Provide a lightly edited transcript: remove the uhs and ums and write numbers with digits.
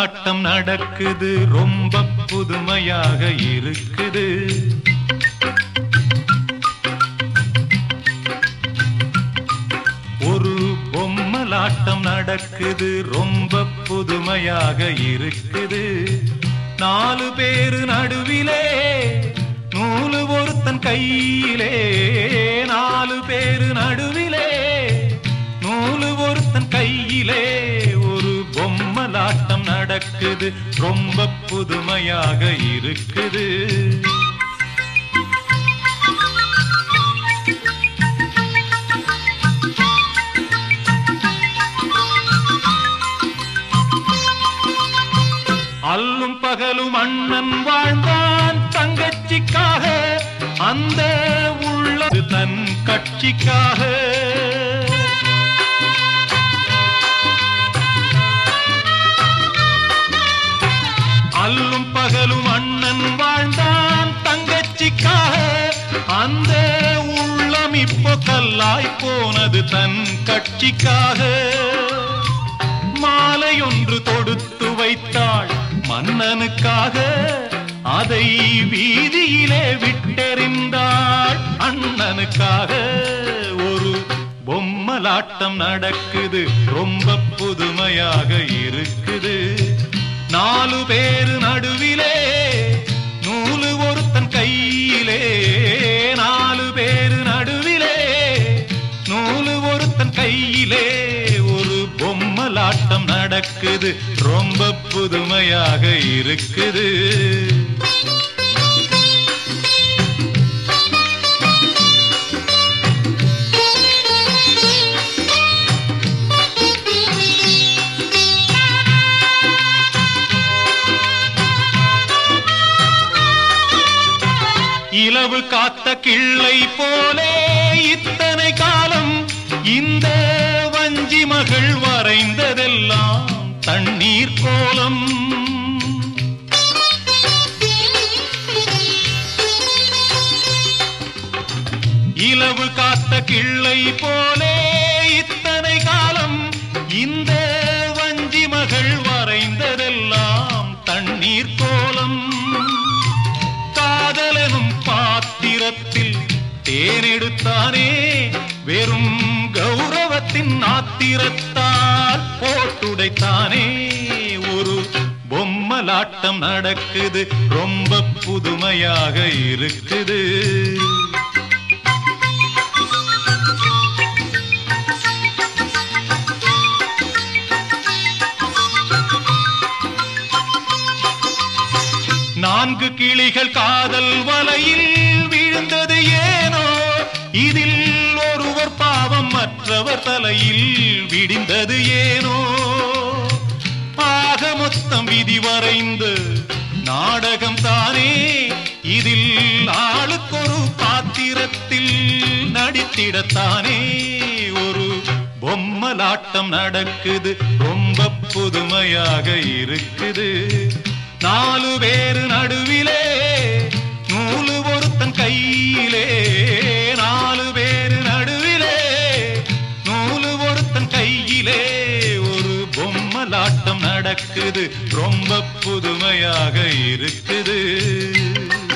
பொம்மலாட்டம் நடக்குது, ரொம்ப புதுமையாக இருக்குது. ஒரு பொம்மலாட்டம் நடக்குது, ரொம்ப புதுமையாக இருக்குது. 4 பேரு நடுவிலே, நூலு ஒருத்தன் கையிலே. 4 பேரு நடுவிலே, நூலு ஒருத்தன் கையிலே. ஒரு பொம்மலாட்டம் நடக்குது, ரொம்ப புதுமையாக இருக்குது. அல்லும் பகலும் அண்ணன் வாழ்ந்தான் தங்கச்சிக்காக, அந்த உள்ளது தன் கட்சிக்காக. அல்லும் பகலும் அண்ணன் வாழ்ந்தான் தங்கச்சிக்காக, அந்த உள்ளம் இப்போ கல்லாய் போனது தன் கட்சிக்காக. மாலை ஒன்று தொடுத்து வைத்தாள் மன்னனுக்காக, அதை வீதியிலே விட்டெறிந்தாள் அண்ணனுக்காக. ஒரு பொம்மலாட்டம் நடக்குது, ரொம்ப புதுமையாக இருக்குது. 4 பேரு நடுவிலே, நூலு ஒருத்தன் கையிலே. 4 பேரு நடுவிலே, நூலு ஒருத்தன் கையிலே. ஒரு பொம்மலாட்டம் நடக்குது, ரொம்ப புதுமையாக இருக்குது. இலவு காத்த கிள்ளை போலே இத்தனை காலம் இந்த வஞ்சி மகள் வரைந்ததெல்லாம் தண்ணீர் கோலம். இலவு காத்த கிள்ளை போலே இத்தனை காலம் இந்த வஞ்சி மகள் வரைந்ததெல்லாம் தண்ணீர் கோலம். காதலனும் பாத்திரத்தில் தேனெடுத்தானே, வெறும் கௌரவத்தின் ஆத்திரத்தால் போட்டுடைத்தானே. ஒரு பொம்மலாட்டம் நடக்குது, ரொம்ப புதுமையாக இருக்குது. நான்கு கிளிகள் காதல் வலையில் விழுந்தது ஏனோ, இதில் ஒருவர் பாவம் மற்றவர் தலையில் விடிந்தது ஏனோ. ஆக மொத்தம் விதி வரைந்து நாடகம் தானே, இதில் ஆளுக்கொரு பாத்திரத்தில் நடித்திடத்தானே. ஒரு பொம்மலாட்டம் நடக்குது, ரொம்ப புதுமையாக இருக்குது. 4 பேரு நடுவிலே, நூலு ஒருத்தன் கையிலே. 4 பேரு நடுவிலே, நூலு ஒருத்தன் கையிலே. ஒரு பொம்மலாட்டம் நடக்குது, ரொம்ப புதுமையாக இருக்குது.